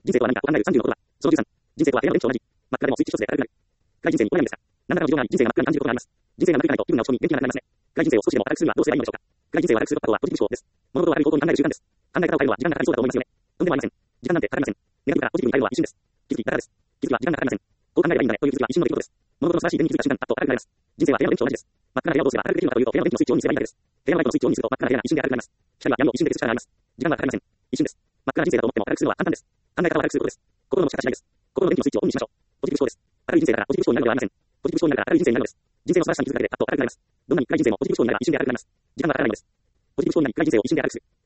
人生とは何かを考える30のことは、その13、人生とは部屋の電池と同じ。真っ暗でもスイッチ一つで明るくなる。深い人生にお悩みですが、何らかの事情があり、人生が真っ暗に感じることがあります。人生が真っ暗にと気分が落ち込み、元気がなくなりますね。深い人生を少しでも明るくするにはどうすればいいのでしょうか。深い人生を明るくすることはポジティブ思考です。物事を明るい方向に考える習慣です。考え方を変えるのは時間がかかりそうだと思いますよね。とんでもありません。時間なんてかかりません。ネガティブからポジティブに変えるのは一瞬です。気づき、だからです。気づきは時間がかかりません。こう考えればいいんだねという気づきは一瞬の出来事です。物事の素晴らしい点に気づいた瞬間、パッと明るくなります。人生は部屋の電池と同じです。真っ暗な部屋をどうすれば明るくできるのかというと、部屋の電池のスイッチをオンにすればいいだけです。部屋のライトのスイッチをオンにすると真っ暗な部屋が一瞬で明るくなります。光は闇を一瞬で消す力があります。時間はかかりません。一瞬です。真っ暗な人生だと思っても明るくするのは簡単です。考え方を明るくすることです。心の力次第です。心の電気のスイッチをオンにしましょう。ポジティブ思考です。明るい人生だからポジティブ思考になるのではありません。ポジティブ思考になるから明るい人生になるのです。人生の素晴らしさに気づくだけでパッと明るくなります。どんなに暗い人生もポジティブ思考になれば一瞬で明るくなります。時間はかからないのです。ポジティブ思考になり暗い人生を一瞬で明るくする。